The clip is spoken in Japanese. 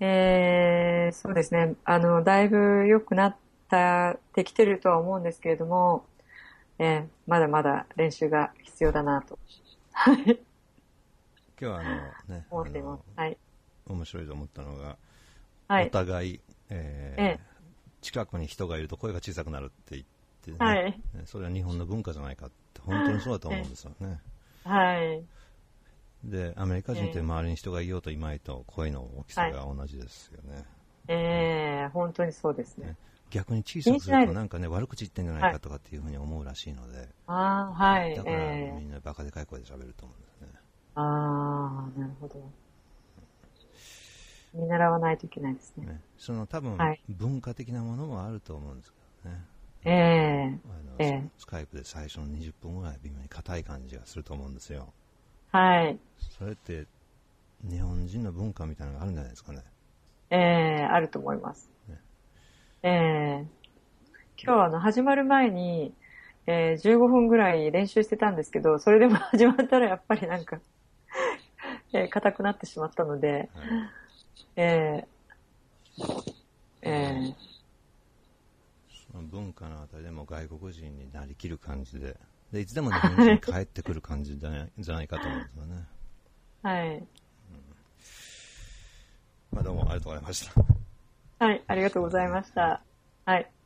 そうですね。だいぶ良くなってきてるとは思うんですけれども、まだまだ練習が必要だなと、はい、 今日はね、 思っています。はい。 面白いと思ったのが、おはい。 互い、 ええ、 近くに人がいると声が小さくなるって言ってね、 はい。 それは日本の文化じゃないかって本当にそうだと思うんえですよね。 え、はい。 で、アメリカ人ってええ、 周りに人がいようといまいと声の大きさはい。 が同じですよね。 本当にそうですね。 ね、逆に小気さくするにしないです。 となんかね、悪口言ってんじゃないはい。 かとかっていうふうに思うらしいので、 ああ、はい。 だからみんなバカでかい声で喋ると思うんですね。 ああ、なるほど。見習わないといけないですね。 ね、その多分はい。 文化的なものもあると思うんですけどね。 ええ、えスえ、 スカイプで最初の20分ぐらい微妙に硬い感じがすると思うんですよ。 はい。 それって日本人の文化みたいなのがあるんじゃないですかね。 あると思います。 ね、 ええ、今日は始まる前に、15分ぐらい練習してたんですけど、それでも始まったらやっぱりなんか、硬くなってしまったので、 はい、 えええその文化のあたりでも外国人になりきる感じで、いつでも日本人に帰ってくる感じじゃないかと思うんですよね。 はい。 まあ、どうもありがとうございました。 はい、ありがとうございよろしくお願いします。はい。 ました。はい。